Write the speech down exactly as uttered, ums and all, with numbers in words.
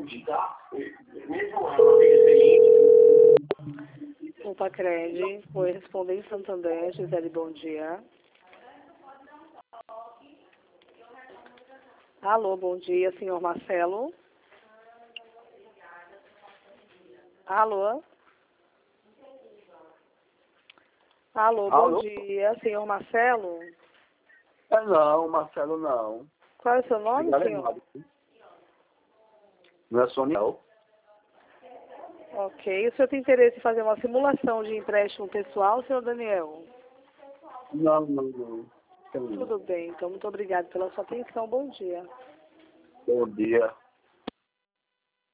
O Pacred foi responder em Santander. Gisele, bom dia. Alô, bom dia, senhor Marcelo. Alô? Alô, bom Alô? dia, senhor Marcelo. É não, Marcelo não. Qual é o seu nome, Ligaram senhor? errado. Não é Sônia, não. Ok. O senhor tem interesse em fazer uma simulação de empréstimo pessoal, senhor Daniel? Não, não, não. Não. Tudo bem, então muito obrigada pela sua atenção. Bom dia. Bom dia.